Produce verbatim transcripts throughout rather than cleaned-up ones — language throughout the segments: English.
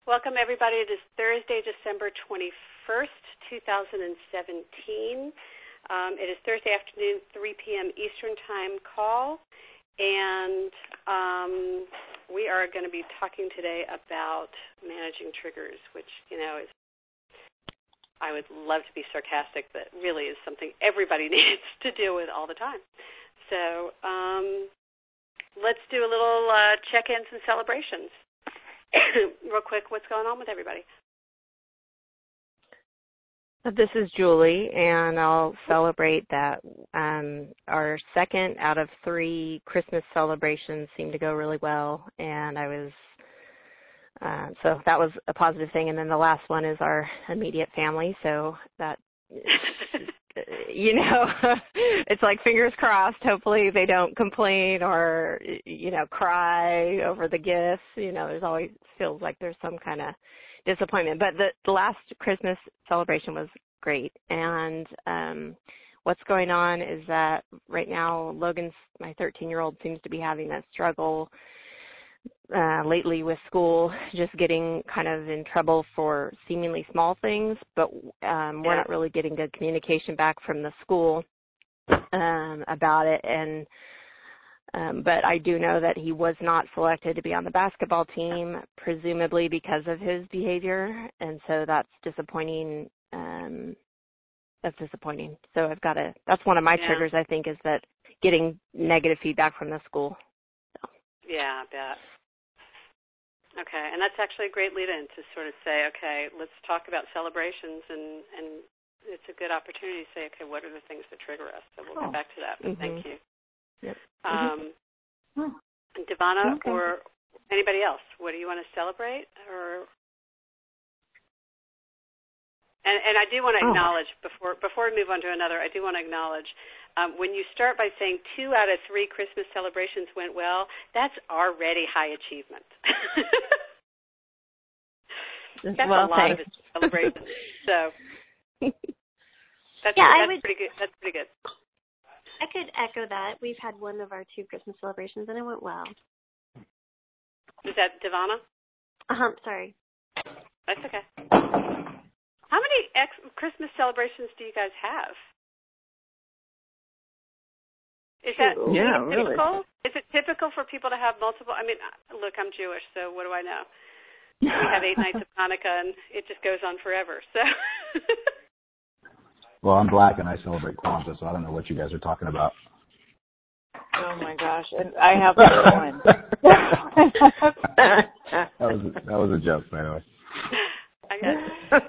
Welcome, everybody. It is Thursday, December twenty-first, twenty seventeen. Um, it is Thursday afternoon, three p.m. Eastern Time call, and um, we are going to be talking today about managing triggers, which, you know, is, I would love to be sarcastic, but really is something everybody needs to deal with all the time. So um, let's do a little uh, check-ins and celebrations. Real quick, what's going on with everybody? This is Julie, and I'll celebrate that um, our second out of three Christmas celebrations seemed to go really well, and I was, uh, so that was a positive thing. And then the last one is our immediate family, so that, you know, it's like fingers crossed. Hopefully they don't complain or, you know, cry over the gifts. You know, there's always feels like there's some kind of disappointment. But the, the last Christmas celebration was great. And um, what's going on is that right now Logan's, my thirteen-year-old, seems to be having a struggle uh, lately with school, just getting kind of in trouble for seemingly small things, but um, we're not really getting good communication back from the school um, about it. And um, but I do know that he was not selected to be on the basketball team, presumably because of his behavior, and so that's disappointing. Um, that's disappointing. So I've got to. That's one of my yeah. triggers, I think, is that getting negative feedback from the school. So. Yeah, I bet. Okay, and that's actually a great lead-in to sort of say, okay, let's talk about celebrations, and, and it's a good opportunity to say, okay, what are the things that trigger us? So we'll oh. get back to that, but mm-hmm. thank you. Yep. Um, mm-hmm. Devana, okay. or anybody else, what do you want to celebrate? Or And, and I do want to acknowledge, oh. before before we move on to another, I do want to acknowledge, um, when you start by saying two out of three Christmas celebrations went well, that's already high achievement. That's well, a lot thanks. of celebrations. So that's, yeah, that's I would, pretty good. That's pretty good. I could echo that. We've had one of our two Christmas celebrations, and it went well. Is that Devana? Uh-huh, sorry. That's okay. How many ex- Christmas celebrations do you guys have? Is that yeah, typical? Really? Is it typical for people to have multiple? I mean, look, I'm Jewish, so what do I know? We have eight nights of Hanukkah, and it just goes on forever. So. Well, I'm black, and I celebrate Kwanzaa, so I don't know what you guys are talking about. Oh my gosh! And I have one. that was a, that was a joke, by the way. I guess.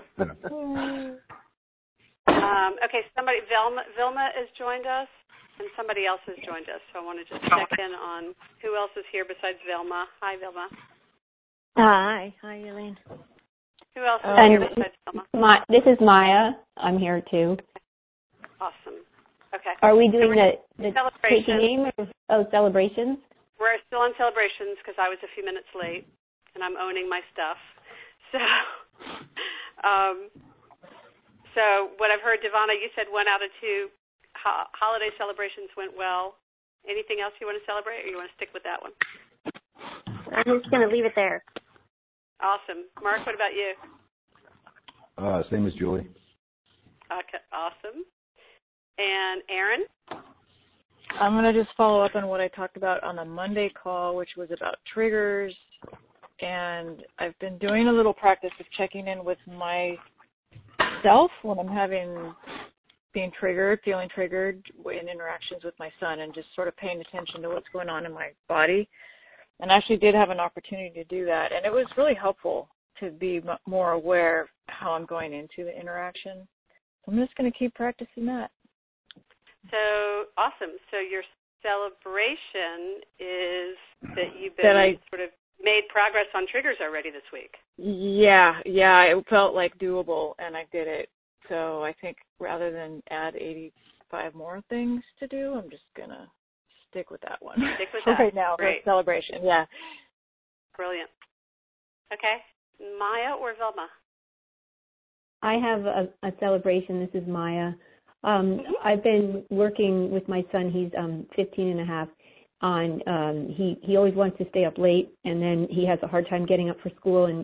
um, okay, somebody, Vilma, Vilma has joined us, and somebody else has joined us. So I want to just check in on who else is here besides Vilma. Hi, Vilma. Hi. Hi, Elaine. Who else is and here besides Vilma? My, this is Maya. I'm here, too. Awesome. Okay. Are we doing so the, the taking name of oh, celebrations? We're still on celebrations because I was a few minutes late, and I'm owning my stuff. So, um, so what I've heard, Devana, you said one out of two ho- holiday celebrations went well. Anything else you want to celebrate, or you want to stick with that one? I'm just going to leave it there. Awesome. Mark, what about you? Uh, same as Julie. Okay, awesome. And Aaron? I'm going to just follow up on what I talked about on the Monday call, which was about triggers. And I've been doing a little practice of checking in with myself when I'm having, being triggered, feeling triggered in interactions with my son, and just sort of paying attention to what's going on in my body. And I actually did have an opportunity to do that. And it was really helpful to be m- more aware of how I'm going into the interaction. So I'm just going to keep practicing that. So, awesome. So your celebration is that you've been that I, sort of made progress on triggers already this week. Yeah, yeah, it felt like doable, and I did it. So I think rather than add eighty-five more things to do, I'm just going to stick with that one. Stick with that. Right now, Great. for celebration, yeah. Brilliant. Okay. Maya or Velma? I have a, a celebration. This is Maya. Um, mm-hmm. I've been working with my son. He's um, fifteen and a half. On um, he he always wants to stay up late, and then he has a hard time getting up for school. And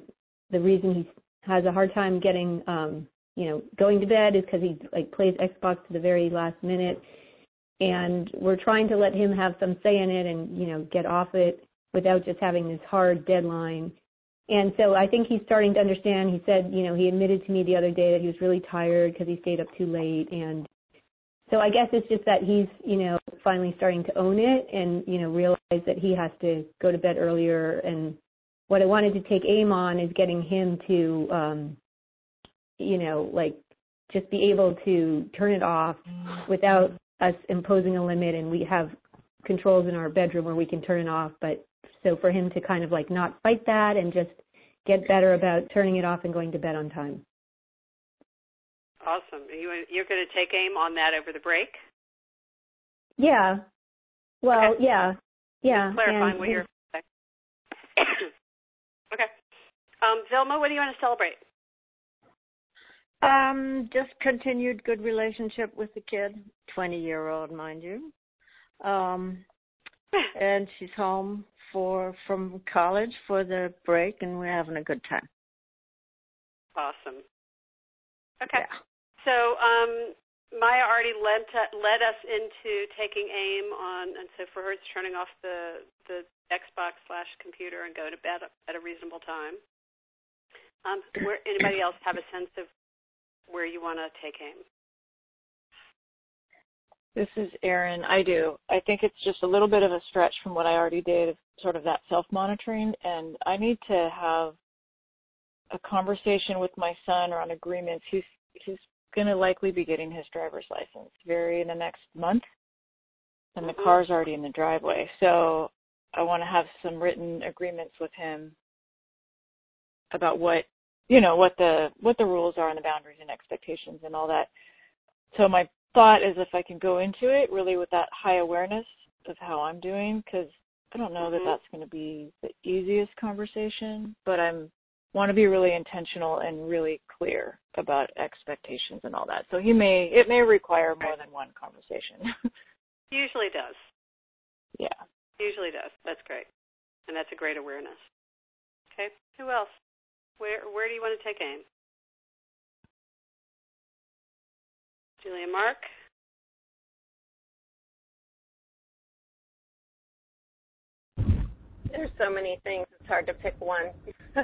the reason he has a hard time getting, um, you know, going to bed is because he like plays Xbox to the very last minute. And we're trying to let him have some say in it and, you know, get off it without just having this hard deadline. And so I think he's starting to understand. He said, you know, he admitted to me the other day that he was really tired because he stayed up too late. And so I guess it's just that he's, you know, finally starting to own it and, you know, realize that he has to go to bed earlier. And what I wanted to take aim on is getting him to, um, you know, like just be able to turn it off without us imposing a limit. And we have controls in our bedroom where we can turn it off. But so for him to kind of like not fight that and just get better about turning it off and going to bed on time. Awesome. Are you, you're going to take aim on that over the break? Yeah. Well, okay. yeah. Yeah. Clarifying and what you're saying. Okay. Um, Vilma, what do you want to celebrate? Um, just continued good relationship with the kid, twenty-year-old, mind you. Um, and she's home for from college for the break, and we're having a good time. Awesome. Okay. Yeah. So um, Maya already led, to, led us into taking aim on, and so for her it's turning off the, the Xbox slash computer and go to bed at a reasonable time. Um, where, anybody else have a sense of where you want to take aim? This is Erin. I do. I think it's just a little bit of a stretch from what I already did, sort of that self-monitoring, and I need to have a conversation with my son around agreements. He's he's going to likely be getting his driver's license very in the next month, and the mm-hmm. car's already in the driveway. So I want to have some written agreements with him about what, you know, what the what the rules are and the boundaries and expectations and all that. So my thought is if I can go into it really with that high awareness of how I'm doing, because I don't know mm-hmm. that that's going to be the easiest conversation, but I'm want to be really intentional and really clear about expectations and all that. So he may, it may require more than one conversation. Usually does. Yeah. Usually does. That's great. And that's a great awareness. Okay. Who else? Where Where do you want to take aim? Julia, Mark? There's so many things. It's hard to pick one.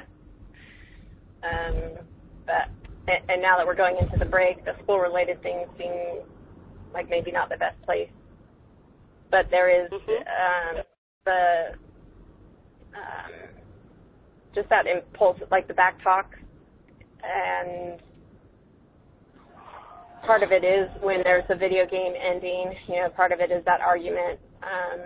Um, but and now that we're going into the break, the school-related things seem like maybe not the best place. But there is mm-hmm. um, the um, just that impulse, like the back talk, and part of it is when there's a video game ending. You know, part of it is that argument. Um,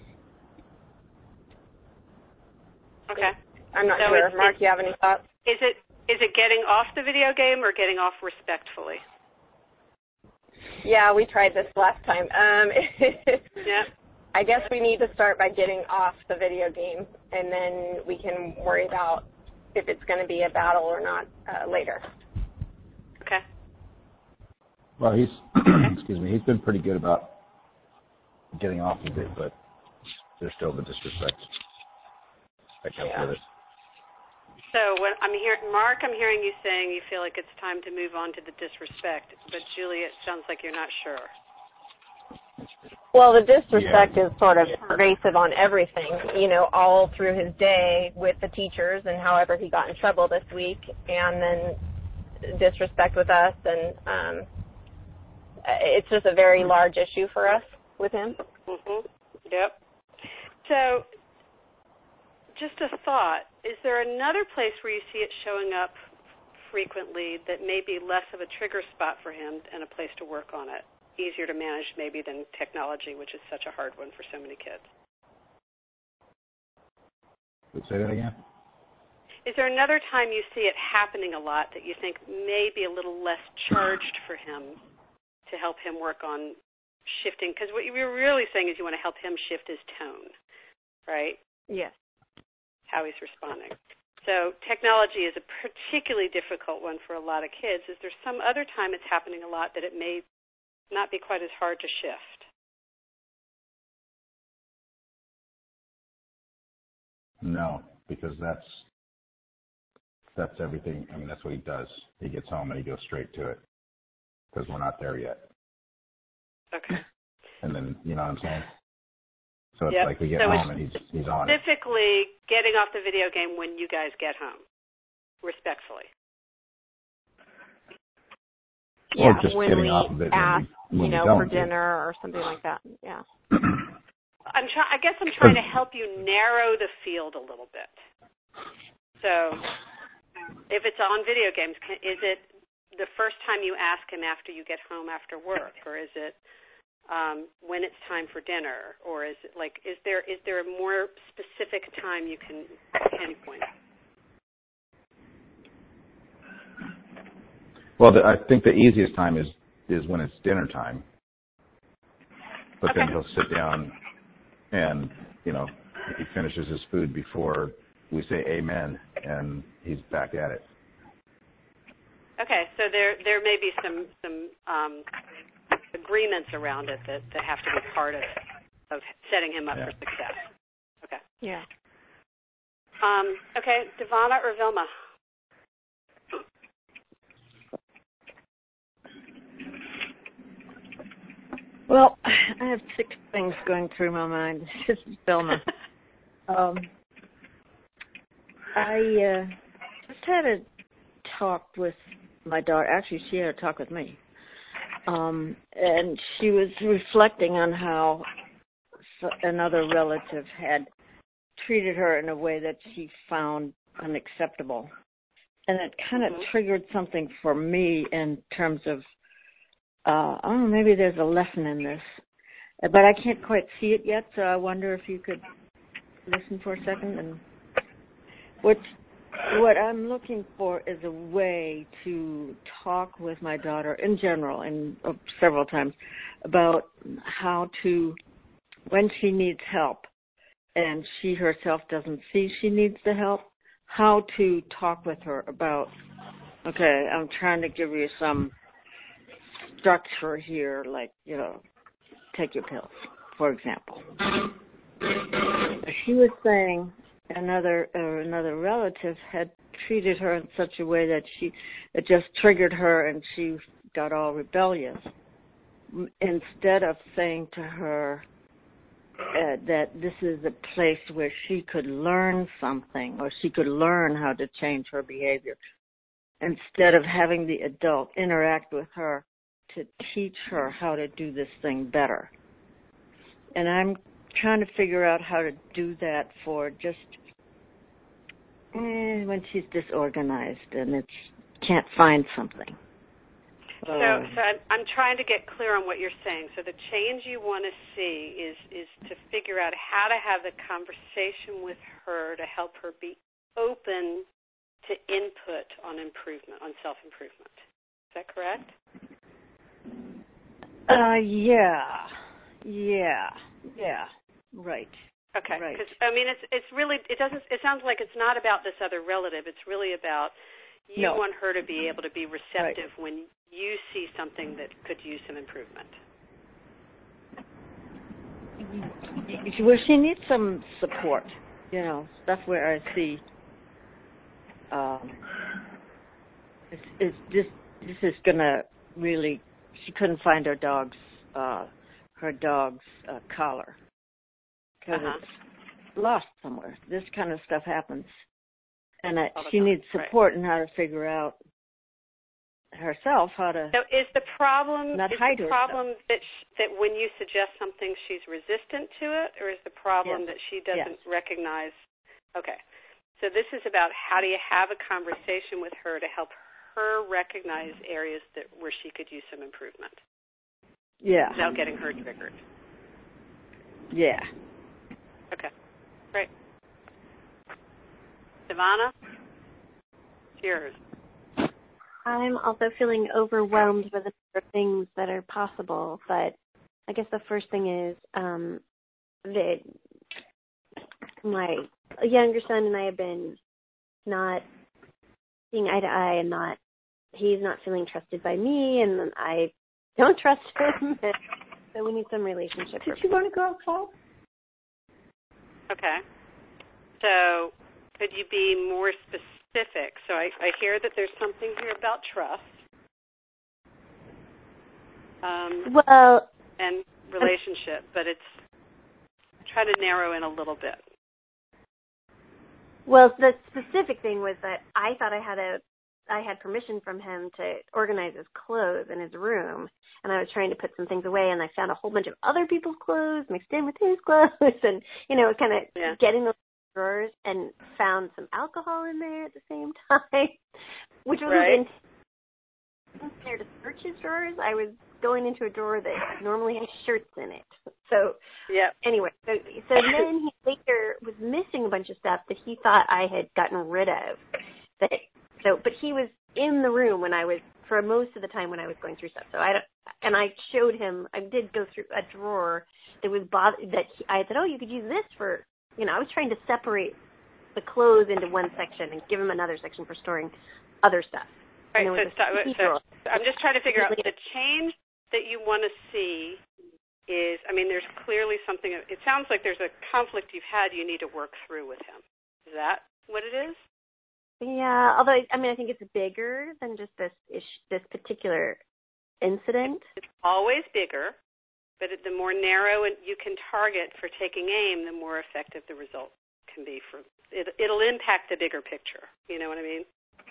okay. I'm not so sure. Mark, you have any thoughts? Is it is it getting off the video game or getting off respectfully? Yeah, we tried this last time. Um, yeah. I guess we need to start by getting off the video game, and then we can worry about if it's going to be a battle or not uh, later. Okay. Well, he's excuse me. He's been pretty good about getting off of it, but there's still the disrespect that comes Yeah. with it. So what I'm hearing, Mark, I'm hearing you saying you feel like it's time to move on to the disrespect, but Julia, it sounds like you're not sure. Well, the disrespect yeah. is sort of pervasive on everything, you know, all through his day with the teachers and however he got in trouble this week, and then disrespect with us, and um, it's just a very large issue for us with him. Mm-hmm. Yep. So just a thought, is there another place where you see it showing up frequently that may be less of a trigger spot for him and a place to work on it? Easier to manage maybe than technology, which is such a hard one for so many kids. Say that again? Is there another time you see it happening a lot that you think may be a little less charged for him to help him work on shifting? Because what you're really saying is you want to help him shift his tone, right? Yes. How he's responding. So technology is a particularly difficult one for a lot of kids. Is there some other time it's happening a lot that it may not be quite as hard to shift? No, because that's that's everything. I mean, that's what he does. He gets home and he goes straight to it because we're not there yet. Okay. And then, you know what I'm saying? So it's yep. like we get so home and he's he's on it. Specifically getting off the video game when you guys get home, respectfully. Yeah, or just when getting we off of it ask, when we, when you know, we don't for dinner or something like that. Yeah. I'm try- I guess I'm trying to help you narrow the field a little bit. So, if it's on video games, can, is it the first time you ask him after you get home after work, or is it um, when it's time for dinner, or is it like is there is there a more specific time you can pinpoint? Well, the, I think the easiest time is is when it's dinner time. But okay. then he'll sit down and, you know, he finishes his food before we say amen, and he's back at it. Okay, so there there may be some some um, agreements around it that, that have to be part of of setting him up yeah. for success. Okay. Yeah. Um, okay, Devana or Vilma? Well, I have six things going through my mind. This is Vilma. um, I uh, just had a talk with my daughter. Actually, she had a talk with me. Um, and she was reflecting on how another relative had treated her in a way that she found unacceptable. And it kind of mm-hmm. triggered something for me in terms of Uh, oh, maybe there's a lesson in this, but I can't quite see it yet. So I wonder if you could listen for a second. And what what I'm looking for is a way to talk with my daughter in general, and uh, several times, about how to, when she needs help, and she herself doesn't see she needs the help, how to talk with her about. Okay, I'm trying to give you some structure here, like, you know, take your pills, for example. She was saying another uh, another relative had treated her in such a way that she it just triggered her and she got all rebellious. Instead of saying to her uh, that this is a place where she could learn something or she could learn how to change her behavior, instead of having the adult interact with her to teach her how to do this thing better. And I'm trying to figure out how to do that for just eh, when she's disorganized and it's can't find something. So, uh, so I'm, I'm trying to get clear on what you're saying. So the change you want to see is is to figure out how to have the conversation with her to help her be open to input on improvement, on self-improvement. Is that correct? Uh, yeah, yeah, yeah, right. Okay, right. Because I mean, it's it's really it doesn't it sounds like it's not about this other relative. It's really about you no. want her to be able to be receptive right. when you see something that could use some improvement. Well, she needs some support. You know, that's where I see. Um, it's, it's just this is gonna really. She couldn't find her dog's uh, her dog's uh, collar because uh-huh. it's lost somewhere. This kind of stuff happens, and I, she time. needs support right. in how to figure out herself how to. So is the problem not is hide the problem herself. that sh- that when you suggest something she's resistant to it, or is the problem yes. that she doesn't yes. recognize? Okay, so this is about how do you have a conversation with her to help her recognize areas that where she could use some improvement. Yeah. Without getting her triggered. Yeah. Okay. Great. Devana? It's yours. I'm also feeling overwhelmed by the number of things that are possible, but I guess the first thing is um, that my younger son and I have been not seeing eye to eye and not he's not feeling trusted by me, and I don't trust him. So we need some relationship. Did you want to go outside? Okay. So could you be more specific specific. So I, I hear that there's something here about trust. Um, well, and relationship, but it's try to narrow in a little bit. Well, the specific thing was that I thought I had a, I had permission from him to organize his clothes in his room, and I was trying to put some things away, and I found a whole bunch of other people's clothes mixed in with his clothes, and you know, kind of yeah. getting those drawers, and found some alcohol in there at the same time, which was right. in there to search his drawers. I was going into a drawer that normally has shirts in it. So yeah. anyway, so so then he later was missing a bunch of stuff that he thought I had gotten rid of. That so, but he was in the room when I was for most of the time when I was going through stuff. So I don't, and I showed him. I did go through a drawer that was bother, that he, I said, oh, you could use this for. You know, I was trying to separate the clothes into one section and give him another section for storing other stuff. Right. So, start, so, so I'm just trying to figure out the change that you want to see is, I mean, there's clearly something, it sounds like there's a conflict you've had you need to work through with him. Is that what it is? Yeah, although, I mean, I think it's bigger than just this ish, this particular incident. It's always bigger, but the more narrow you can target for taking aim, the more effective the result can be. For it, it'll impact the bigger picture. You know what I mean?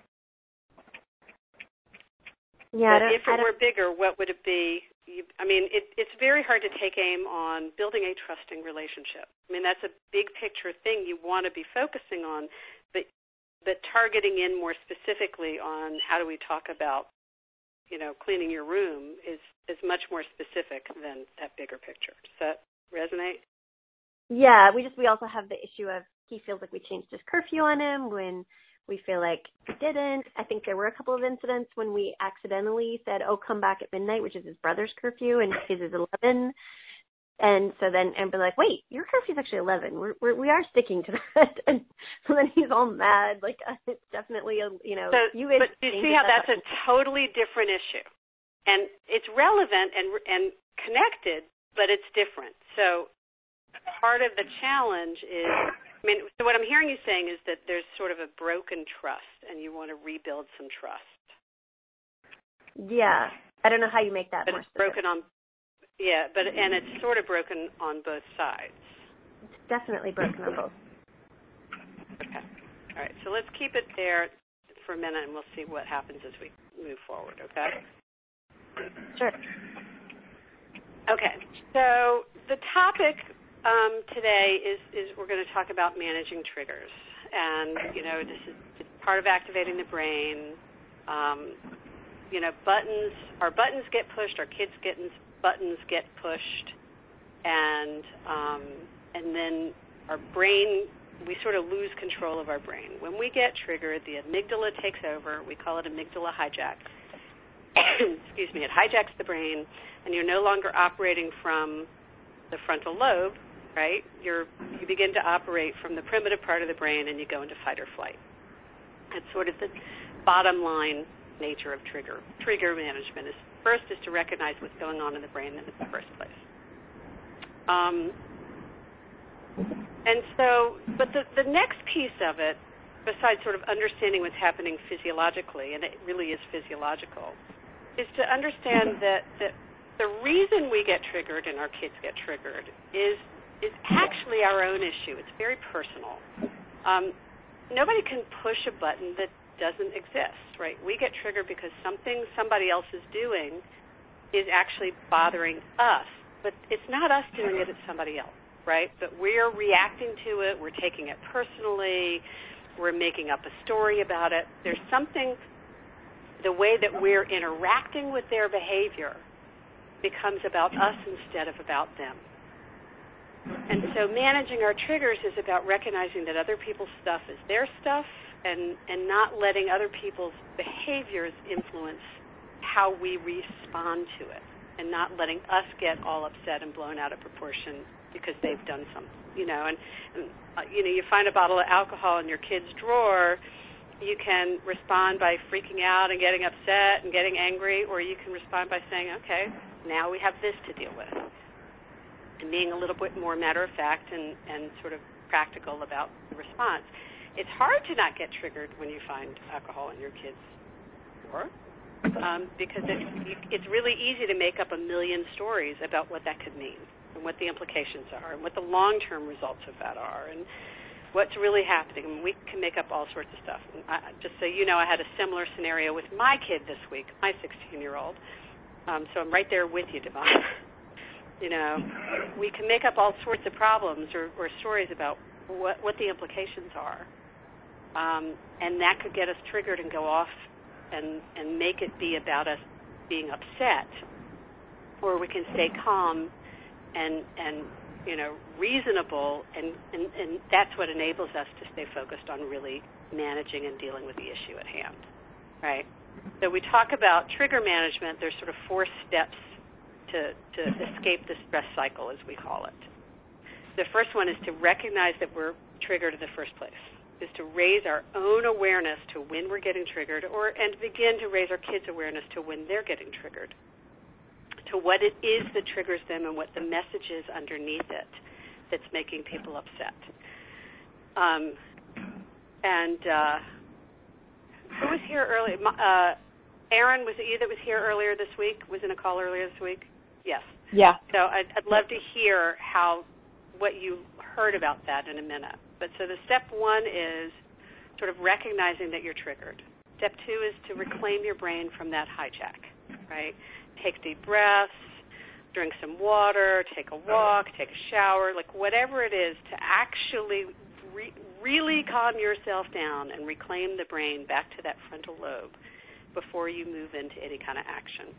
Yeah, but if it were bigger, what would it be? You, I mean, it, it's very hard to take aim on building a trusting relationship. I mean, that's a big picture thing you want to be focusing on, but but targeting in more specifically on how do we talk about, you know, cleaning your room is, is much more specific than that bigger picture. Does that resonate? Yeah, we just we also have the issue of he feels like we changed his curfew on him when we feel like we didn't. I think there were a couple of incidents when we accidentally said, oh, come back at midnight, which is his brother's curfew, and his is eleven. And so then, and be like, wait, your curfew's actually eleven. We're, we're, we are sticking to that. And so then he's all mad. Like, uh, it's definitely, a, you know. So, you but you see how that's a totally different issue. And it's relevant and and connected, but it's different. So part of the challenge is, I mean, so what I'm hearing you saying is that there's sort of a broken trust, and you want to rebuild some trust. Yeah. I don't know how you make that but more it's broken on, yeah, but and it's sort of broken on both sides. It's definitely broken on both. Okay. All right, so let's keep it there for a minute, and we'll see what happens as we move forward, okay? Sure. Okay, so the topic um, today is, is we're going to talk about managing triggers. And, you know, this is part of activating the brain. Um, you know, buttons, our buttons get pushed, our kids' get buttons get pushed, and um, and then our brain, we sort of lose control of our brain. When we get triggered, the amygdala takes over. We call it amygdala hijack. Excuse me, it hijacks the brain, and you're no longer operating from the frontal lobe, right? You're you begin to operate from the primitive part of the brain, and you go into fight or flight. That's sort of the bottom line nature of trigger trigger management. Is first is to recognize what's going on in the brain in the first place. Um, and so, but the the next piece of it, besides sort of understanding what's happening physiologically, and it really is physiological, is to understand that, that the reason we get triggered and our kids get triggered is is actually our own issue. It's very personal. Um, nobody can push a button that doesn't exist, right? We get triggered because something somebody else is doing is actually bothering us, but it's not us doing it, it's somebody else, right? But we're reacting to it, we're taking it personally, we're making up a story about it. There's something, the way that we're interacting with their behavior becomes about us instead of about them. And so managing our triggers is about recognizing that other people's stuff is their stuff, and, and not letting other people's behaviors influence how we respond to it, and not letting us get all upset and blown out of proportion because they've done something, you know. And, and uh, you know, you find a bottle of alcohol in your kid's drawer, you can respond by freaking out and getting upset and getting angry, or you can respond by saying, okay, now we have this to deal with, and being a little bit more matter-of-fact and, and sort of practical about the response. it's hard to not get triggered when you find alcohol in your kids' drawer, um, because it, it's really easy to make up a million stories about what that could mean and what the implications are and what the long-term results of that are and what's really happening. I mean, we can make up all sorts of stuff. And I, just so you know, I had a similar scenario with my kid this week, my sixteen-year-old. Um, so I'm right there with you, Devon. You know, we can make up all sorts of problems or, or stories about what, what the implications are. Um, and that could get us triggered and go off and, and make it be about us being upset. Or we can stay calm and, and you know, reasonable, and, and, and that's what enables us to stay focused on really managing and dealing with the issue at hand, right? So we talk about trigger management. There's sort of four steps to, to escape the stress cycle, as we call it. The first one is to recognize that we're triggered in the first place, is to raise our own awareness to when we're getting triggered, or and begin to raise our kids' awareness to when they're getting triggered, to what it is that triggers them and what the message is underneath it that's making people upset. Um, and uh, who was here earlier? Uh, Aaron, was it you that was here earlier this week? Was in a call earlier this week? Yes. Yeah. So I'd, I'd love to hear how what you heard about that in a minute. But so the step one is sort of recognizing that you're triggered. Step two is to reclaim your brain from that hijack, right? Take deep breaths, drink some water, take a walk, take a shower, like whatever it is to actually re- really calm yourself down and reclaim the brain back to that frontal lobe before you move into any kind of action.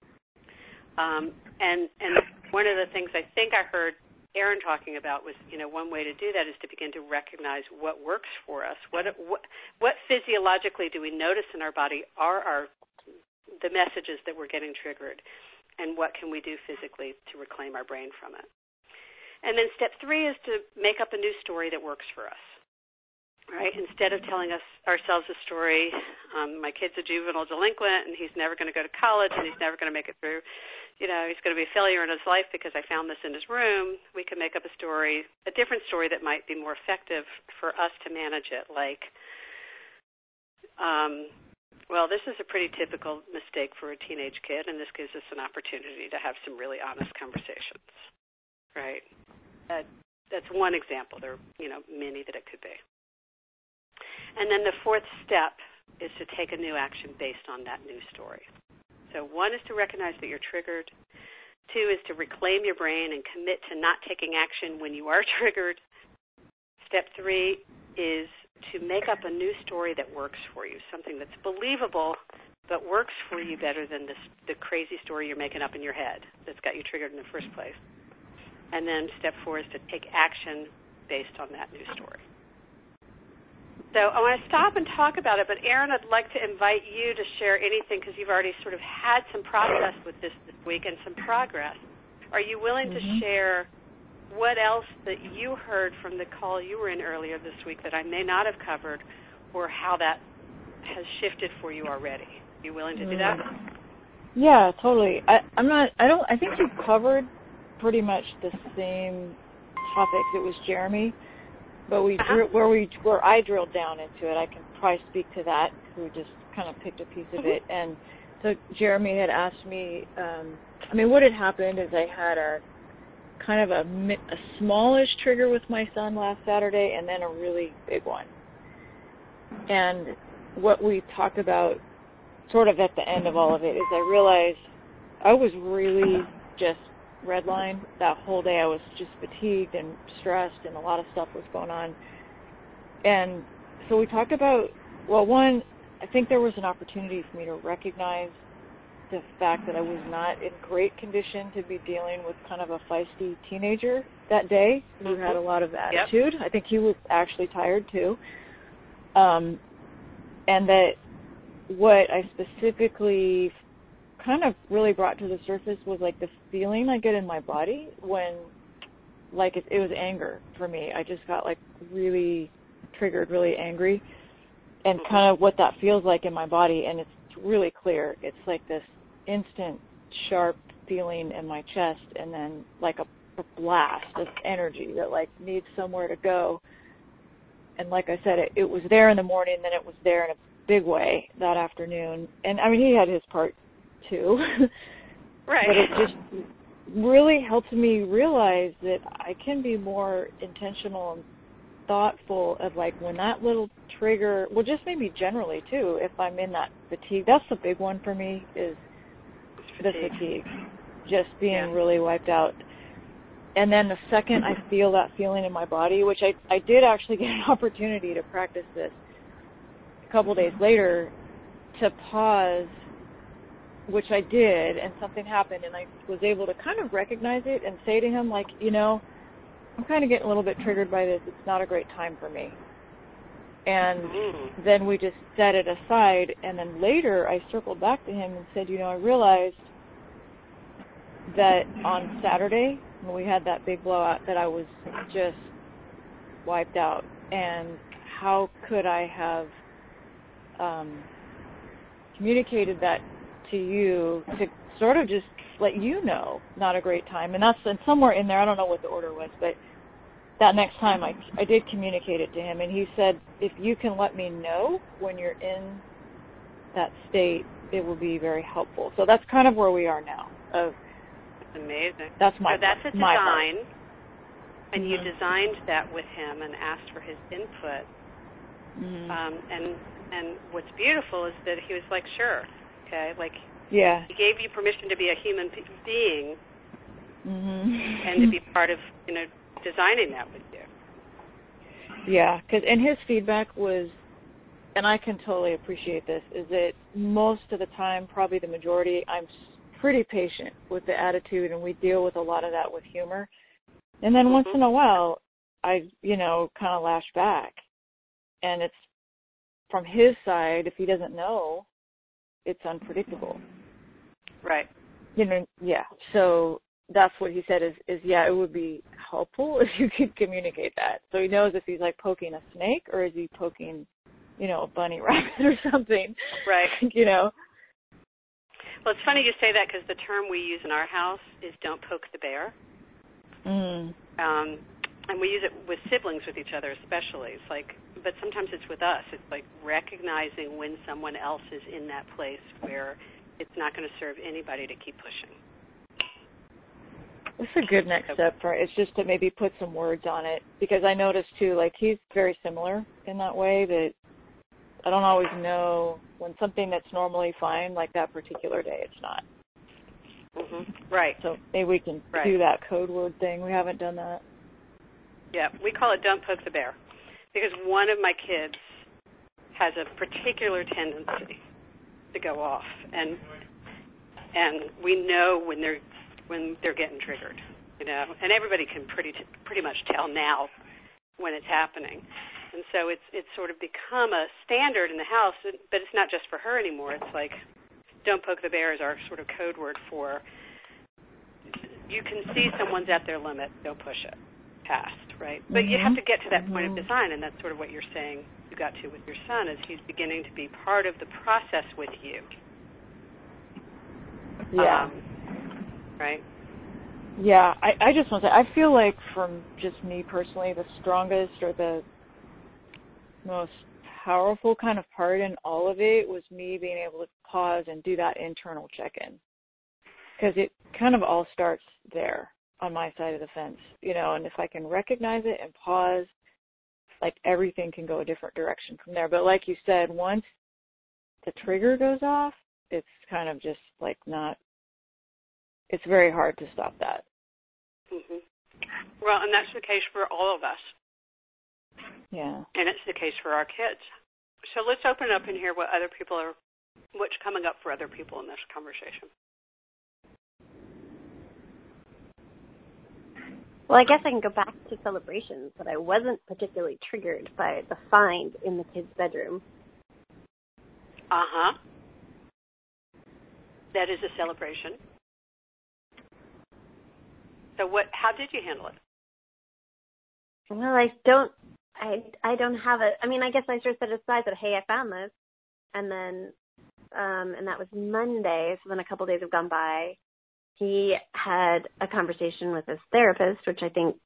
Um, and, and one of the things I think I heard Aaron talking about was, you know, one way to do that is to begin to recognize what works for us. What what, what physiologically do we notice in our body are our the messages that we're getting triggered, and what can we do physically to reclaim our brain from it? And then step three is to make up a new story that works for us, right? Instead of telling us ourselves a story, um, my kid's a juvenile delinquent and he's never going to go to college and he's never going to make it through, you know, he's going to be a failure in his life because I found this in his room, we can make up a story, a different story that might be more effective for us to manage it, like, um, well, this is a pretty typical mistake for a teenage kid, and this gives us an opportunity to have some really honest conversations, right? That, that's one example. There are, you know, many that it could be. And then the fourth step is to take a new action based on that new story. So one is to recognize that you're triggered. Two is to reclaim your brain and commit to not taking action when you are triggered. Step three is to make up a new story that works for you, something that's believable but works for you better than this, the crazy story you're making up in your head that's got you triggered in the first place. And then step four is to take action based on that new story. So I want to stop and talk about it, but Aaron, I'd like to invite you to share anything because you've already sort of had some process with this this week and some progress. Are you willing mm-hmm. to share what else that you heard from the call you were in earlier this week that I may not have covered, or how that has shifted for you already? Are you willing to do that? Yeah, totally. I, I'm not. I don't. I think you covered pretty much the same topics. It was Jeremy, but we uh-huh. drew, where we where I drilled down into it. I can probably speak to that. We just kind of picked a piece of mm-hmm. it, and so Jeremy had asked me. Um, I mean, what had happened is I had a kind of a, a smallish trigger with my son last Saturday and then a really big one. And what we talked about sort of at the end of all of it is I realized I was really just redlined that whole day. I was just fatigued and stressed and a lot of stuff was going on. And so we talked about, well, one, I think there was an opportunity for me to recognize the fact that I was not in great condition to be dealing with kind of a feisty teenager that day who had a lot of attitude. Yep. I think he was actually tired too. Um, and that what I specifically kind of really brought to the surface was like the feeling I get in my body when, like, it, it was anger for me. I just got like really triggered, really angry, and kind of what that feels like in my body. And it's really clear. It's like this instant sharp feeling in my chest, and then like a, a blast of energy that like needs somewhere to go. and like I said, it, it was there in the morning, and then it was there in a big way that afternoon. And I mean, he had his part too. Right. But it just really helped me realize that I can be more intentional and thoughtful of like when that little trigger, well, just maybe generally too, if I'm in that fatigue. That's the big one for me is the fatigue, just being yeah. really wiped out. And then the second I feel that feeling in my body, which I, I did actually get an opportunity to practice this a couple days later, to pause, which I did, and something happened, and I was able to kind of recognize it and say to him, like, you know, I'm kind of getting a little bit triggered by this. It's not a great time for me. And mm-hmm. then we just set it aside, and then later I circled back to him and said, you know, I realized that on Saturday, when we had that big blowout, that I was just wiped out. And how could I have um, communicated that to you to sort of just let you know not a great time? And that's and somewhere in there, I don't know what the order was, but that next time I, I did communicate it to him, and he said, if you can let me know when you're in that state, it will be very helpful. So that's kind of where we are now. Of amazing. That's my so that's a my design, part. and mm-hmm. you designed that with him and asked for his input. Mm-hmm. Um, and and what's beautiful is that he was like, sure, okay, like yeah, he gave you permission to be a human being, mm-hmm. and to be part of, you know, designing that with you. Yeah, because and his feedback was, and I can totally appreciate this, is that most of the time, probably the majority, I'm pretty patient with the attitude, and we deal with a lot of that with humor. And then mm-hmm. once in a while, I, you know, kind of lash back. And it's from his side, if he doesn't know, it's unpredictable. Right. You know, yeah. So that's what he said is, is, yeah, it would be helpful if you could communicate that. So he knows if he's like poking a snake or is he poking, you know, a bunny rabbit or something. Right. You know. Well, it's funny you say that because the term we use in our house is don't poke the bear. Mm. Um, and we use it with siblings with each other especially. It's like, but sometimes it's with us. It's like recognizing when someone else is in that place where it's not going to serve anybody to keep pushing. That's a good next step for it. It's just to maybe put some words on it, because I noticed too, like he's very similar in that way that I don't always know when something that's normally fine, like that particular day, it's not. Mm-hmm. Right. So maybe we can right. do that code word thing. We haven't done that. Yeah, we call it don't poke the bear, because one of my kids has a particular tendency to go off, and and we know when they're when they're getting triggered, you know, and everybody can pretty t- pretty much tell now when it's happening. And so it's it's sort of become a standard in the house, but it's not just for her anymore. It's like, don't poke the bear is our sort of code word for, you can see someone's at their limit, don't push it past, right? But mm-hmm. you have to get to that mm-hmm. point of design, and that's sort of what you're saying you got to with your son, is he's beginning to be part of the process with you. Yeah. Um, right? Yeah, I, I just want to say, I feel like from just me personally, the strongest or the most powerful kind of part in all of it was me being able to pause and do that internal check-in. Because it kind of all starts there on my side of the fence, you know, and if I can recognize it and pause, like everything can go a different direction from there. But like you said, once the trigger goes off, it's kind of just like not, it's very hard to stop that. Mm-hmm. Well, and that's the case for all of us. Yeah. And it's the case for our kids. So let's open up and hear what other people are, what's coming up for other people in this conversation. Well, I guess I can go back to celebrations, but I wasn't particularly triggered by the find in the kids' bedroom. Uh-huh. That is a celebration. So what? How did you handle it? Well, I don't, I, I don't have it. I mean, I guess I sort of set it aside that, hey, I found this, and then, um, and that was Monday. So then a couple days have gone by. He had a conversation with his therapist, which I think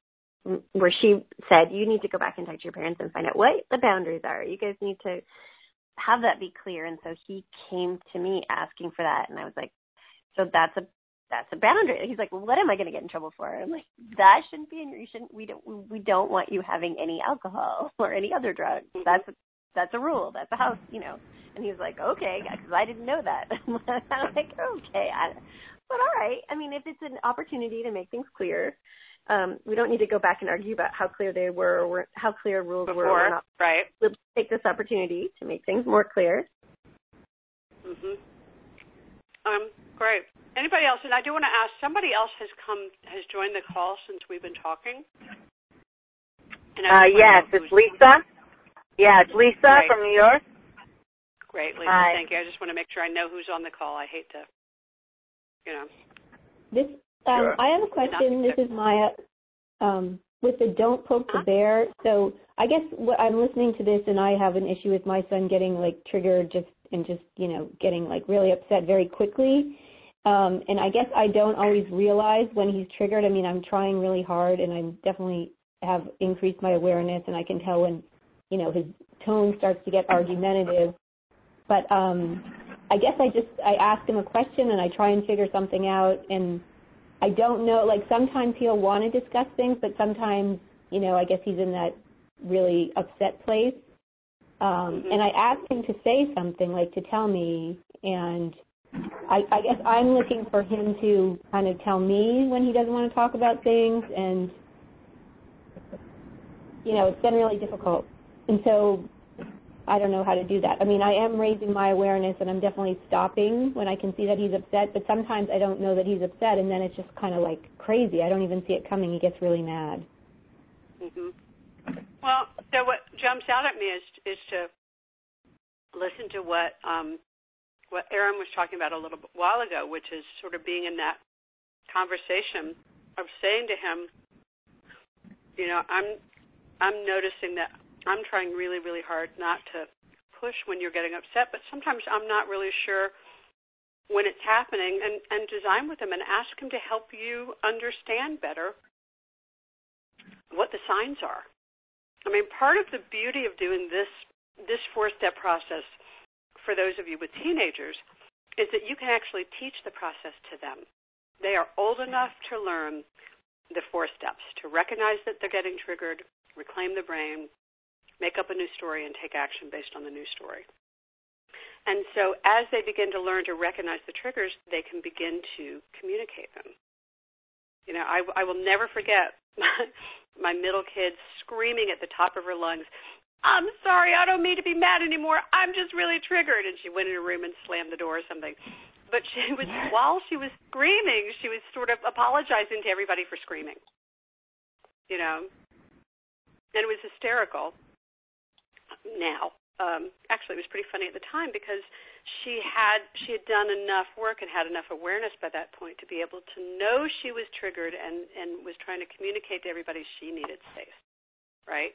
where she said, you need to go back and talk to your parents and find out what the boundaries are. You guys need to have that be clear. And so he came to me asking for that. And I was like, so that's a, that's a boundary. He's like, well, what am I going to get in trouble for? I'm like, that shouldn't be in your, you shouldn't, we don't, we don't want you having any alcohol or any other drugs. That's, a, that's a rule. That's a house, you know. And he was like, okay, because I didn't know that. I'm like, okay, I, but all right. I mean, if it's an opportunity to make things clear, um, we don't need to go back and argue about how clear they were or how clear rules Before, were or not. Right. We'll take this opportunity to make things more clear. Mhm. Um, great. Anybody else? And I do want to ask, somebody else has come, has joined the call since we've been talking. And uh, yes, it's Lisa. Yeah, it's Lisa Great. from New York. Great, Lisa. Hi. Thank you. I just want to make sure I know who's on the call. I hate to, you know. This, um, I have a question. This is Maya. Um, with the don't poke the bear. So I guess what I'm listening to this, and I have an issue with my son getting like triggered just and just you know getting like really upset very quickly. Um, and I guess I don't always realize when he's triggered. I mean, I'm trying really hard, and I definitely have increased my awareness, and I can tell when you know his tone starts to get argumentative. But um, I guess I just, I ask him a question and I try and figure something out, and I don't know, like sometimes he'll want to discuss things, but sometimes, you know, I guess he's in that really upset place. Um, Mm-hmm. And I asked him to say something, like to tell me, and I, I guess I'm looking for him to kind of tell me when he doesn't want to talk about things, and, you know, it's been really difficult. And so I don't know how to do that. I mean, I am raising my awareness, and I'm definitely stopping when I can see that he's upset, but sometimes I don't know that he's upset, and then it's just kind of like crazy. I don't even see it coming. He gets really mad. Mm-hmm. Well, so what jumps out at me is is to listen to what um, what Aaron was talking about a little while ago, which is sort of being in that conversation of saying to him, you know, I'm I'm noticing that I'm trying really, really hard not to push when you're getting upset, but sometimes I'm not really sure when it's happening, and, and design with him and ask him to help you understand better what the signs are. I mean, part of the beauty of doing this this four-step process for those of you with teenagers is that you can actually teach the process to them. They are old enough to learn the four steps, to recognize that they're getting triggered, reclaim the brain, make up a new story, and take action based on the new story. And so as they begin to learn to recognize the triggers, they can begin to communicate them. You know, I, I will never forget my, my middle kid screaming at the top of her lungs, I'm sorry, I don't mean to be mad anymore. I'm just really triggered. And she went in her room and slammed the door or something. But she was, while she was screaming, she was sort of apologizing to everybody for screaming. You know, and it was hysterical. Now, um, actually, it was pretty funny at the time because she had she had done enough work and had enough awareness by that point to be able to know she was triggered and, and was trying to communicate to everybody she needed space, right?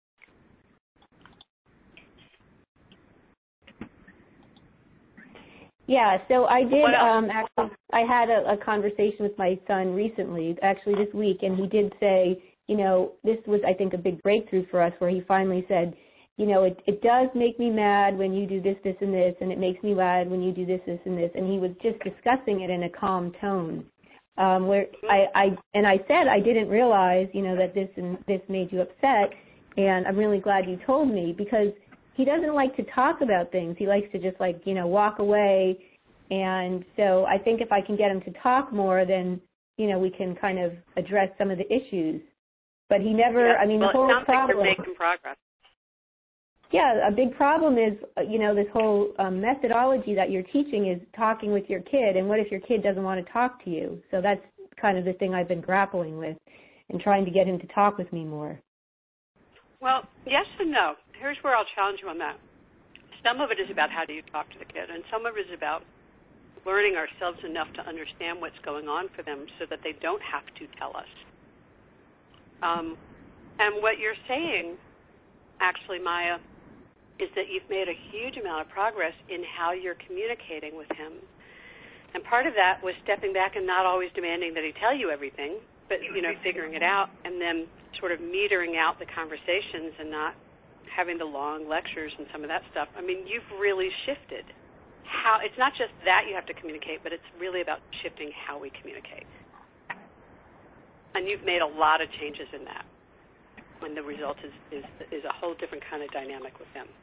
Yeah, so I did um, actually, I had a, a conversation with my son recently, actually this week, and he did say, you know, this was, I think, a big breakthrough for us where he finally said, you know, it, it does make me mad when you do this, this, and this, and it makes me mad when you do this, this, and this. And he was just discussing it in a calm tone. Um, where I, I and I said I didn't realize, you know, that this and this made you upset, and I'm really glad you told me because he doesn't like to talk about things. He likes to just like, you know, walk away. And so I think if I can get him to talk more, then, you know, we can kind of address some of the issues. But he never, yeah. I mean, well, the whole it sounds problem. Like you're making progress. Yeah, a big problem is, you know, this whole um, methodology that you're teaching is talking with your kid, and what if your kid doesn't want to talk to you? So that's kind of the thing I've been grappling with and trying to get him to talk with me more. Well, yes and no. Here's where I'll challenge you on that. Some of it is about how do you talk to the kid, and some of it is about learning ourselves enough to understand what's going on for them so that they don't have to tell us. Um, and what you're saying, actually, Maya, is that you've made a huge amount of progress in how you're communicating with him. And part of that was stepping back and not always demanding that he tell you everything, but, you know, figuring it out and then sort of metering out the conversations and not having the long lectures and some of that stuff. I mean, you've really shifted how, it's not just that you have to communicate, but it's really about shifting how we communicate. And you've made a lot of changes in that. And the result is, is, is a whole different kind of dynamic with them.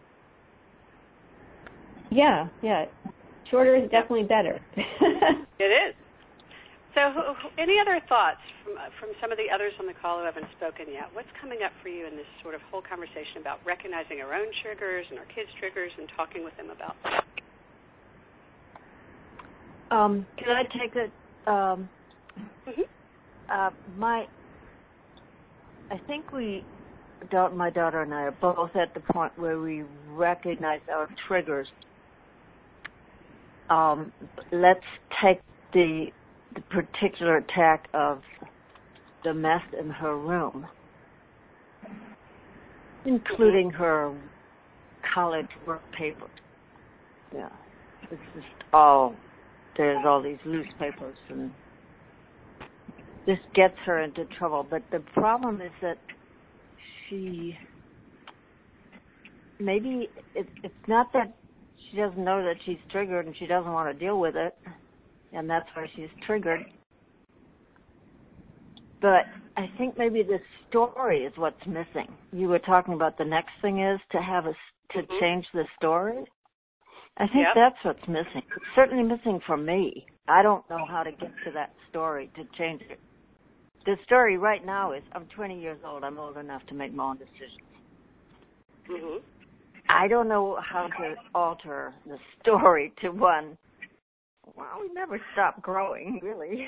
Yeah, yeah. Shorter is definitely better. It is. So who, who, any other thoughts from from some of the others on the call who haven't spoken yet? What's coming up for you in this sort of whole conversation about recognizing our own triggers and our kids' triggers and talking with them about that? Um, can I take it? Um, mm-hmm. uh, my, I think we, my daughter and I are both at the point where we recognize our triggers. Um, let's take the the particular attack of the mess in her room, including her college work papers. Yeah, it's just all, there's all these loose papers, and this gets her into trouble. But the problem is that she, maybe it, it's not that she doesn't know that she's triggered and she doesn't want to deal with it, and that's why she's triggered. But I think maybe the story is what's missing. You were talking about the next thing is to have a, to mm-hmm. change the story. I think yep. that's what's missing. It's certainly missing for me. I don't know how to get to that story to change it. The story right now is I'm twenty years old. I'm old enough to make my own decisions. Mm-hmm. I don't know how to alter the story to one, well, we never stop growing, really.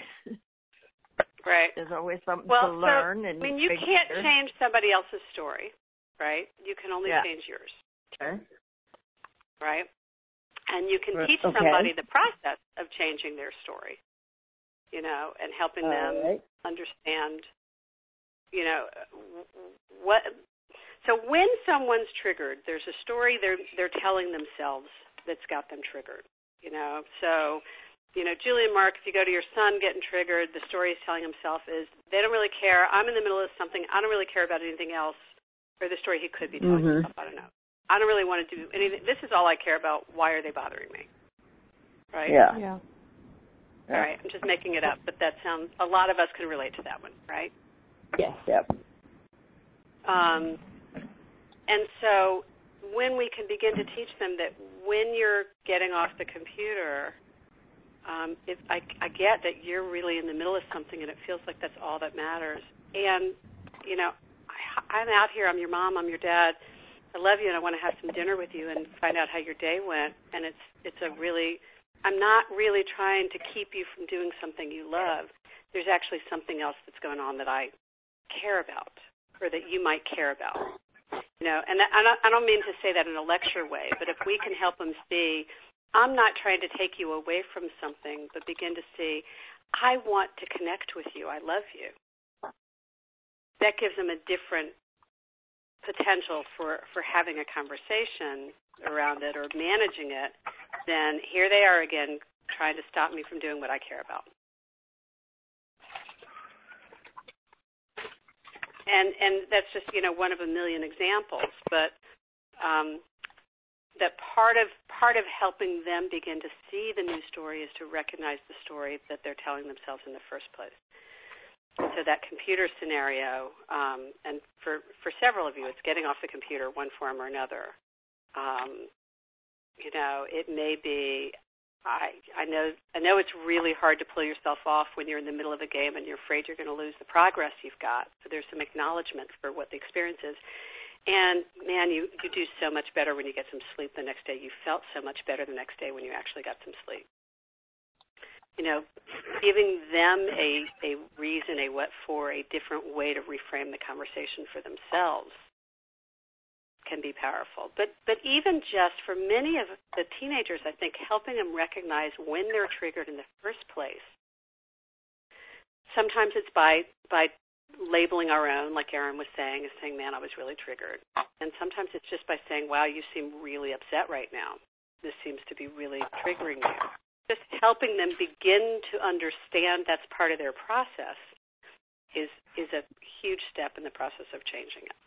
Right. There's always something well, to learn. So, and I mean, you can't better. change somebody else's story, right? You can only yeah. change yours. Okay. Right? And you can Right. teach okay. somebody the process of changing their story, you know, and helping All them right. understand, you know, what. So when someone's triggered, there's a story they're they're telling themselves that's got them triggered, you know. So, you know, Julie and Mark, if you go to your son getting triggered, the story he's telling himself is they don't really care. I'm in the middle of something. I don't really care about anything else. Or the story he could be telling mm-hmm. himself. I don't know. I don't really want to do anything. This is all I care about. Why are they bothering me? Right? Yeah. Yeah. All right. I'm just making it up, but that sounds, a lot of us can relate to that one, right? Yes. Yep. Um, and so when we can begin to teach them that when you're getting off the computer, um, if I, I get that you're really in the middle of something and it feels like that's all that matters. And, you know, I, I'm out here. I'm your mom. I'm your dad. I love you, and I want to have some dinner with you and find out how your day went. And it's it's a really, I'm not really trying to keep you from doing something you love. There's actually something else that's going on that I care about, or that you might care about. You know, and I don't, I don't mean to say that in a lecture way, but if we can help them see, I'm not trying to take you away from something, but begin to see, I want to connect with you. I love you. That gives them a different potential for, for having a conversation around it or managing it, then here they are again trying to stop me from doing what I care about. And and that's just, you know, one of a million examples, but um, that part of part of helping them begin to see the new story is to recognize the story that they're telling themselves in the first place. So that computer scenario, um, and for, for several of you, it's getting off the computer one form or another. Um, you know, it may be, I I know I know it's really hard to pull yourself off when you're in the middle of a game and you're afraid you're going to lose the progress you've got. So there's some acknowledgement for what the experience is. And, man, you, you do so much better when you get some sleep the next day. You felt so much better the next day when you actually got some sleep. You know, giving them a, a reason, a what for, a different way to reframe the conversation for themselves can be powerful. But but even just for many of the teenagers, I think helping them recognize when they're triggered in the first place. Sometimes it's by by labeling our own, like Erin was saying, is saying, man, I was really triggered. And sometimes it's just by saying, wow, you seem really upset right now. This seems to be really triggering you. Just helping them begin to understand that's part of their process is is a huge step in the process of changing it.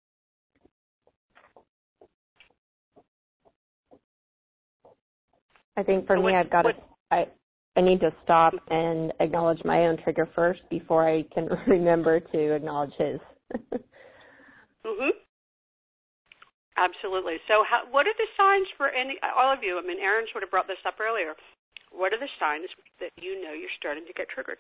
I think for so me, what, I've got what, to, I, I need to stop and acknowledge my own trigger first before I can remember to acknowledge his. mhm. Absolutely. So how, what are the signs for any, all of you? I mean, Aaron sort of brought this up earlier. What are the signs that you know you're starting to get triggered?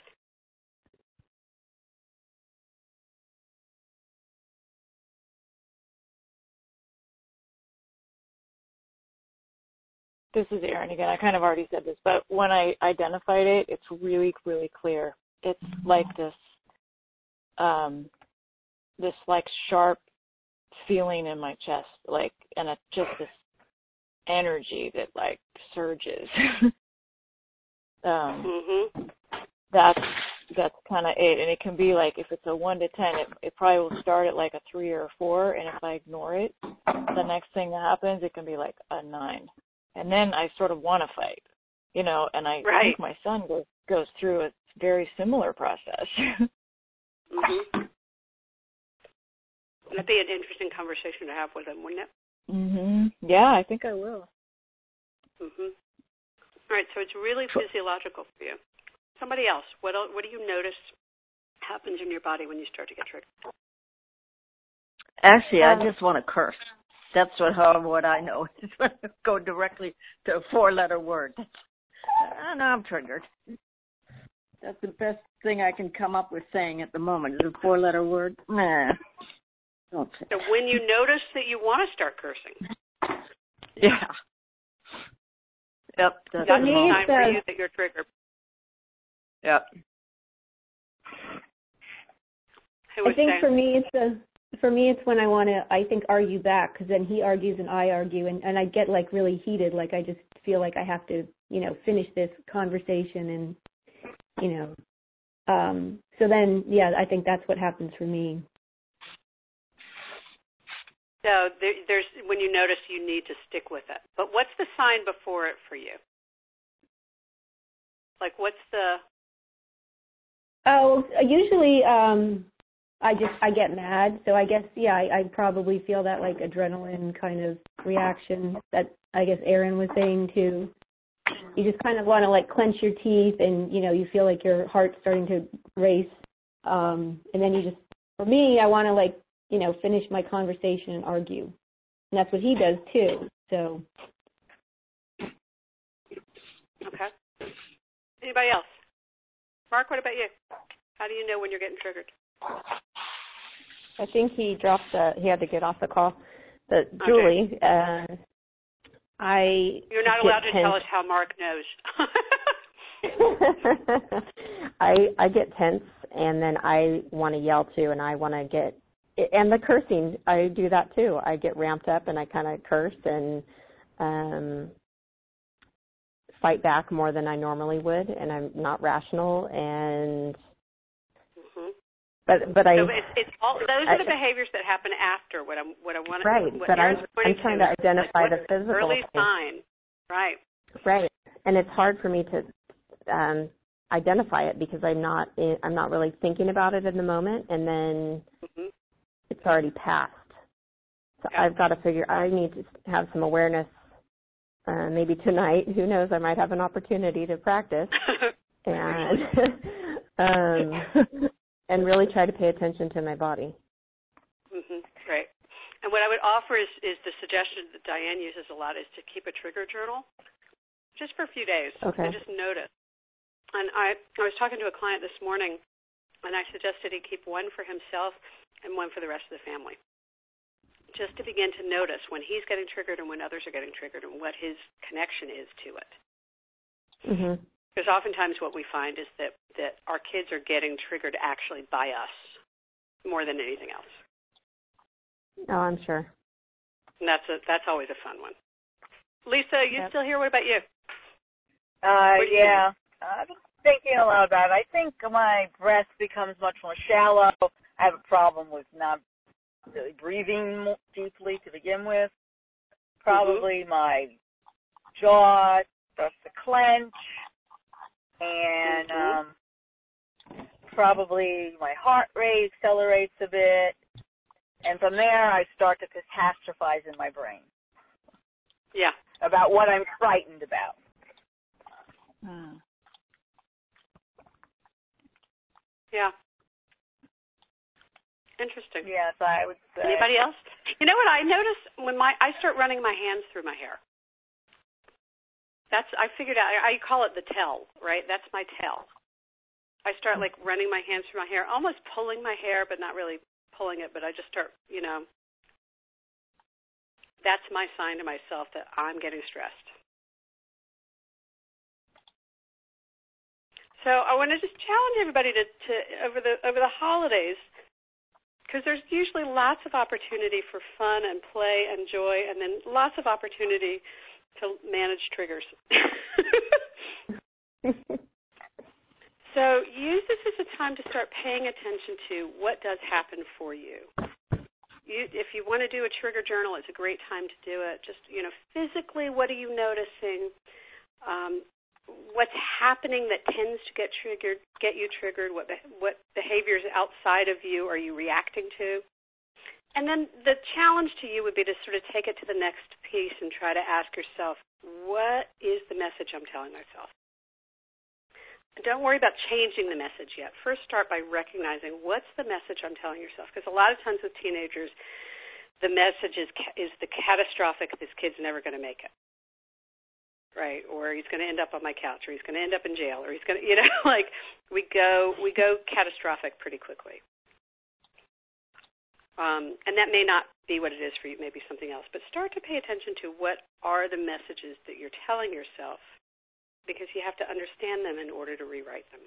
This is Erin again. I kind of already said this, but when I identified it, it's really, really clear. It's like this, um, this like sharp feeling in my chest, like, and it's just this energy that like surges. um, mm-hmm. That's that's kind of it, and it can be like if it's a one to ten, it it probably will start at like a three or a four, and if I ignore it, the next thing that happens, it can be like a nine. And then I sort of want to fight, you know, and I right. think my son goes, goes through a very similar process. mm-hmm. That'd be an interesting conversation to have with him, wouldn't it? Mhm. Yeah, I think I will. Mhm. All right, so it's really physiological for you. Somebody else, what else, what do you notice happens in your body when you start to get triggered? Actually, I just want to curse. That's what how, what I know. Just want to go directly to a four-letter word. I know I'm triggered. That's the best thing I can come up with saying at the moment. Is a four-letter word? Nah. Don't say so when you notice that you want to start cursing. Yeah. Yep. That's That's me, the time it's, for uh, you that you're triggered. Yep. I think saying? for me it's a for me it's when I want to I think argue back, because then he argues and I argue, and and I get like really heated, like I just feel like I have to, you know, finish this conversation, and you know um so then yeah I think that's what happens for me. So there, there's when you notice you need to stick with it. But what's the sign before it for you? Like what's the Oh, usually um I just I get mad, so I guess yeah I, I probably feel that like adrenaline kind of reaction that I guess Aaron was saying too. You just kind of want to like clench your teeth, and you know you feel like your heart's starting to race, um, and then you just for me I want to like you know finish my conversation and argue, and that's what he does too. So okay. Anybody else? Mark, what about you? How do you know when you're getting triggered? I think he dropped the, he had to get off the call. But okay. Julie, uh, I You're not allowed to tell us how Mark knows. I I get tense, and then I want to yell too, and I want to get, and the cursing, I do that too. I get ramped up and I kind of curse and um, fight back more than I normally would, and I'm not rational, and mm-hmm. but but I. So it's, it's all those are the I, behaviors that happen after what I'm what I want to. Right, what but I'm, I'm trying to identify like the physical early thing. sign. Right. Right, and it's hard for me to um, identify it because I'm not in, I'm not really thinking about it in the moment, and then mm-hmm. it's already passed. So yeah. I've got to figure. I need to have some awareness. Uh, maybe tonight, who knows? I might have an opportunity to practice and um, and really try to pay attention to my body. Mm-hmm. Right. And what I would offer is, is the suggestion that Diane uses a lot is to keep a trigger journal just for a few days okay. and just notice. And I, I was talking to a client this morning, and I suggested he keep one for himself and one for the rest of the family, just to begin to notice when he's getting triggered and when others are getting triggered and what his connection is to it. Mm-hmm. Because oftentimes what we find is that, that our kids are getting triggered actually by us more than anything else. Oh, I'm sure. And that's a, that's always a fun one. Lisa, are you yep. still here? What about you? Uh, yeah. I've been thinking a lot about it. I think my breath becomes much more shallow. I have a problem with not really breathing deeply to begin with. Probably mm-hmm. my jaw starts to clench, and mm-hmm. um, probably my heart rate accelerates a bit. And from there, I start to catastrophize in my brain. Yeah. About what I'm frightened about. Hmm. Yeah. Interesting. Yes, I would say. Anybody else? You know what I notice when my I start running my hands through my hair. That's I figured out. I call it the tell, right? That's my tell. I start like running my hands through my hair, almost pulling my hair, but not really pulling it. But I just start, you know. That's my sign to myself that I'm getting stressed. So I want to just challenge everybody to, to over the over the holidays. Because there's usually lots of opportunity for fun and play and joy, and then lots of opportunity to manage triggers. So use this as a time to start paying attention to what does happen for you. You, if you want to do a trigger journal, it's a great time to do it. Just, you know, physically, what are you noticing? Um, what's happening that tends to get triggered, get you triggered? What what behaviors outside of you are you reacting to? And then the challenge to you would be to sort of take it to the next piece and try to ask yourself, what is the message I'm telling myself? Don't worry about changing the message yet. First start by recognizing what's the message I'm telling yourself. Because a lot of times with teenagers, the message is, is the catastrophic, this kid's never going to make it. Right, or he's going to end up on my couch, or he's going to end up in jail, or he's going to, you know, like we go, we go catastrophic pretty quickly. Um, and that may not be what it is for you, maybe something else. But start to pay attention to what are the messages that you're telling yourself, because you have to understand them in order to rewrite them.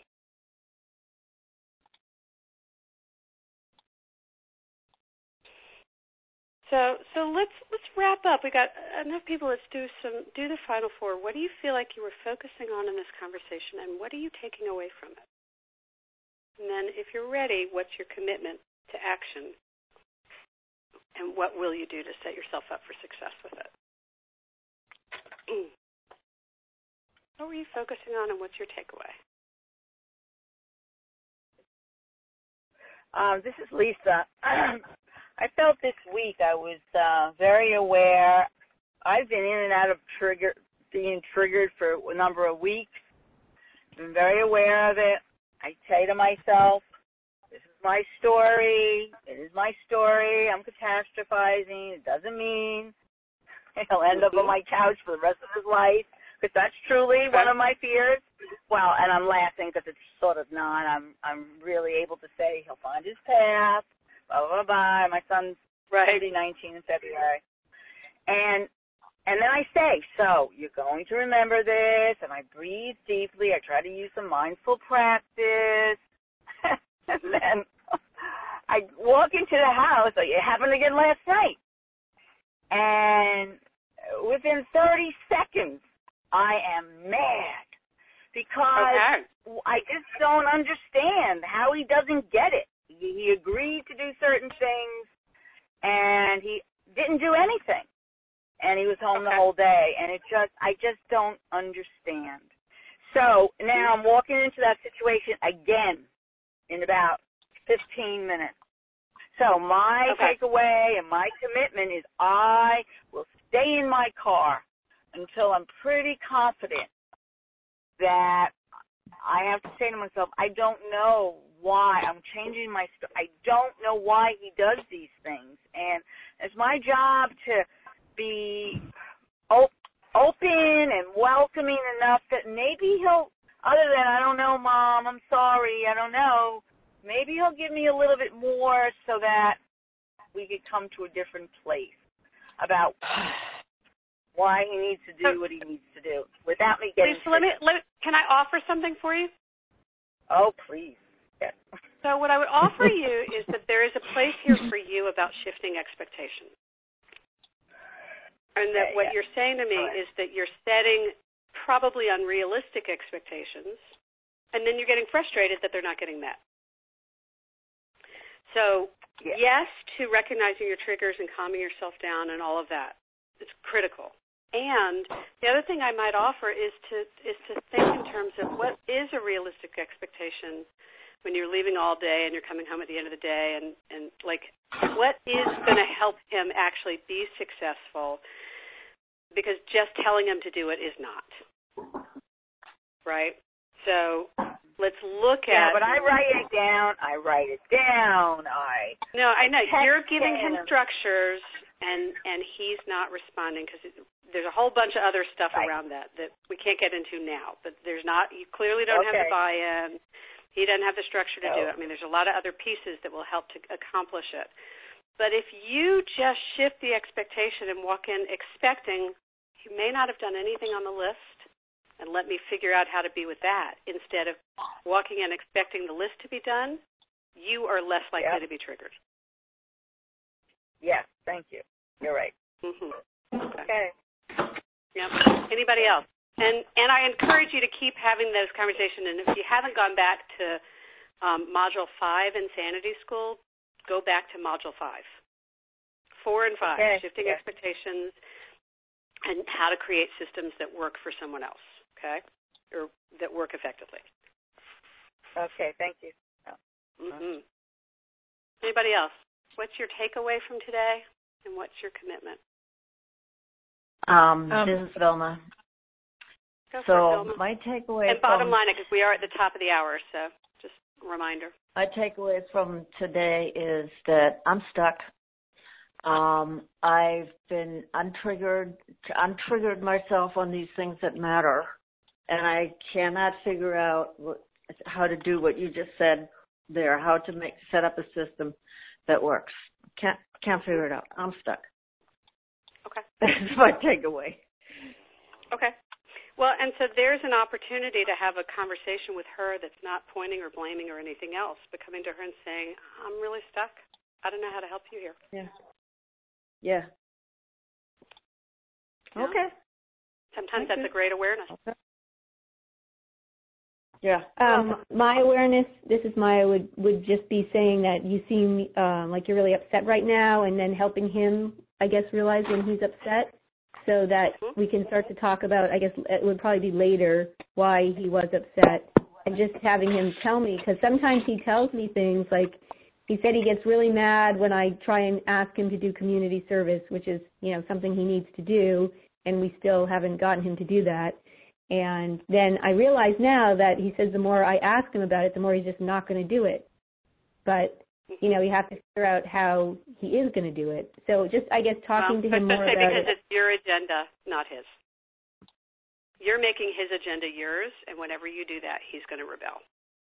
So, so let's let's wrap up. We got enough people. Let's do some do the final four. What do you feel like you were focusing on in this conversation, and what are you taking away from it? And then, if you're ready, what's your commitment to action, and what will you do to set yourself up for success with it? What were you focusing on, and what's your takeaway? Um, this is Lisa. I felt this week I was uh, very aware. I've been in and out of trigger, being triggered for a number of weeks. Been very aware of it. I say to myself, this is my story. It is my story. I'm catastrophizing. It doesn't mean he'll end up on my couch for the rest of his life, because that's truly one of my fears. Well, and I'm laughing because it's sort of not. I'm I'm really able to say he'll find his path. Blah, blah, blah. My son's right. going to be nineteen in February. And and then I say, so you're going to remember this, and I breathe deeply. I try to use some mindful practice. And then I walk into the house. It happened again last night. And within thirty seconds, I am mad because okay. I just don't understand how he doesn't get it. He agreed to do certain things, and he didn't do anything. And he was home okay. the whole day, and it just, I just don't understand. So now I'm walking into that situation again in about fifteen minutes. So my okay. takeaway and my commitment is I will stay in my car until I'm pretty confident that I have to say to myself, I don't know why I'm changing my st- I don't know why he does these things. And it's my job to be op- open and welcoming enough that maybe he'll, other than, I don't know, Mom, I'm sorry, I don't know, maybe he'll give me a little bit more so that we could come to a different place about why he needs to do so, what he needs to do without me getting... Lisa, let me, let, can I offer something for you? Oh, please. Yes. So what I would offer you is that there is a place here for you about shifting expectations. And that yeah, what yeah. you're saying to me right. is that you're setting probably unrealistic expectations, and then you're getting frustrated that they're not getting met. So yeah. yes to recognizing your triggers and calming yourself down and all of that. It's critical. And the other thing I might offer is to is to think in terms of what is a realistic expectation when you're leaving all day and you're coming home at the end of the day, and, and like, what is going to help him actually be successful? Because just telling him to do it is not, right? So let's look at. Yeah, but I write it down. I write it down. I. No, I know you're giving him him. structures, and and he's not responding because there's a whole bunch of other stuff right. around that that we can't get into now. But there's not. You clearly don't okay. have the buy-in. He doesn't have the structure to no. do it. I mean, there's a lot of other pieces that will help to accomplish it. But if you just shift the expectation and walk in expecting he may not have done anything on the list, and let me figure out how to be with that, instead of walking in expecting the list to be done, you are less likely yep. to be triggered. Yes, thank you. You're right. Mm-hmm. Okay. Yep. Anybody else? And and I encourage you to keep having those conversations. And if you haven't gone back to um, Module five Insanity School, go back to Module five. Four and five, okay. shifting yeah. expectations and how to create systems that work for someone else, okay, or that work effectively. Okay, thank you. Oh. Mm-hmm. Anybody else? What's your takeaway from today, and what's your commitment? Um, um this is Vilma. Go so for it, Vilma. my takeaway and bottom from, line, because we are at the top of the hour, so just a reminder. my takeaway from today is that I'm stuck. Um, I've been untriggered, untriggered myself on these things that matter, and I cannot figure out what, how to do what you just said there, how to make set up a system that works. Can't can't figure it out. I'm stuck. Okay. That's my takeaway. Okay. Well, and so there's an opportunity to have a conversation with her that's not pointing or blaming or anything else, but coming to her and saying, I'm really stuck. I don't know how to help you here. Yeah. Yeah. Yeah. Okay. Sometimes Thank that's you. a great awareness. Okay. Yeah. Um, my awareness, this is Maya, would, would just be saying that you seem um, like you're really upset right now, and then helping him, I guess, realize when he's upset, so that we can start to talk about, I guess it would probably be later, why he was upset, and just having him tell me, because sometimes he tells me things like, he said he gets really mad when I try and ask him to do community service, which is, you know, something he needs to do, and we still haven't gotten him to do that. And then I realize now that he says the more I ask him about it, the more he's just not going to do it. But, you know, you have to figure out how he is going to do it. So just, I guess, talking well, to him more say about because it. it's your agenda, not his. You're making his agenda yours, and whenever you do that, he's going to rebel.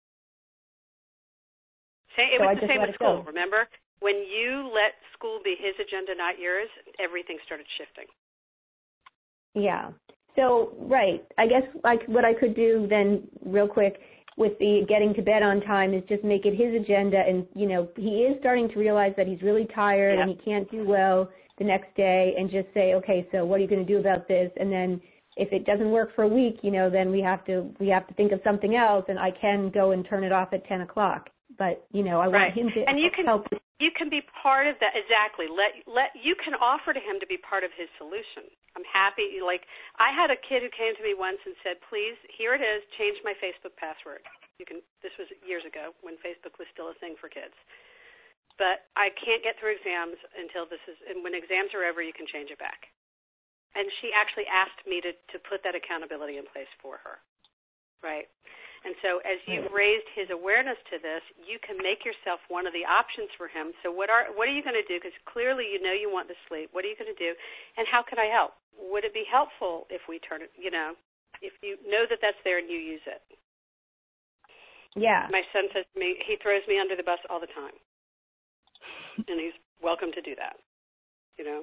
It So was I the just same let with it school, go. remember? When you let school be his agenda, not yours, everything started shifting. Yeah. So, right. I guess like what I could do then real quick with the getting to bed on time is just make it his agenda. And, you know, he is starting to realize that he's really tired yeah. and he can't do well the next day, and just say, okay, so what are you going to do about this? And then if it doesn't work for a week, you know, then we have to we have to think of something else, and I can go and turn it off at ten o'clock. But, you know, I right. want him to and you can, help. You can be part of that, exactly. Let let You can offer to him to be part of his solution. I'm happy, like, I had a kid who came to me once and said, please, here it is, change my Facebook password. You can. This was years ago when Facebook was still a thing for kids. But I can't get through exams until this is, and when exams are over, you can change it back. And she actually asked me to, to put that accountability in place for her, right? And so as you've raised his awareness to this, you can make yourself one of the options for him. So what are what are you going to do? Because clearly you know you want the sleep. What are you going to do? And how can I help? Would it be helpful if we turn it, you know, if you know that that's there and you use it? Yeah. My son says to me, he throws me under the bus all the time. And he's welcome to do that, you know.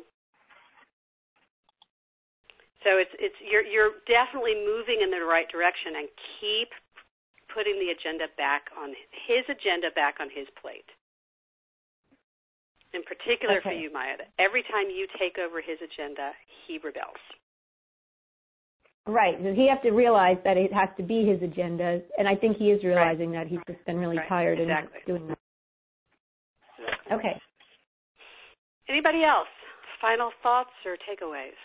So it's it's you're you're definitely moving in the right direction, and keep putting the agenda back on his agenda back on his plate. In particular okay. for you, Maya, that every time you take over his agenda, he rebels. Right. Does he have to realize that it has to be his agenda? And I think he is realizing right. that he's just been really right. tired exactly. and doing that. Okay. Anybody else? Final thoughts or takeaways?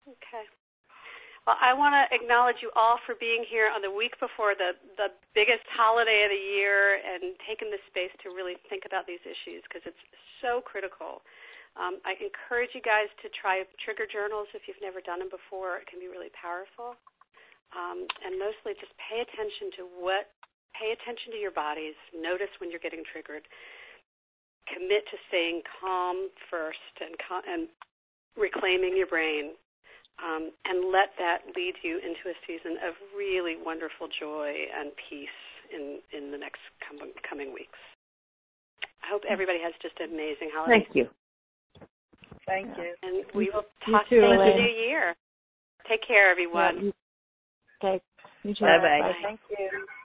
Okay. Well, I want to acknowledge you all for being here on the week before the, the biggest holiday of the year and taking the space to really think about these issues because it's so critical. Um, I encourage you guys to try trigger journals if you've never done them before. It can be really powerful. Um, and mostly just pay attention to what, pay attention to your bodies. Notice when you're getting triggered. Commit to staying calm first and, cal- and reclaiming your brain. Um, and let that lead you into a season of really wonderful joy and peace in, in the next com- coming weeks. I hope everybody has just an amazing holiday. Thank you. Thank you. And we will You talk too, in the Elaine. new year. Take care, everyone. Yeah. Okay. You too. Bye-bye. Bye. Thank you.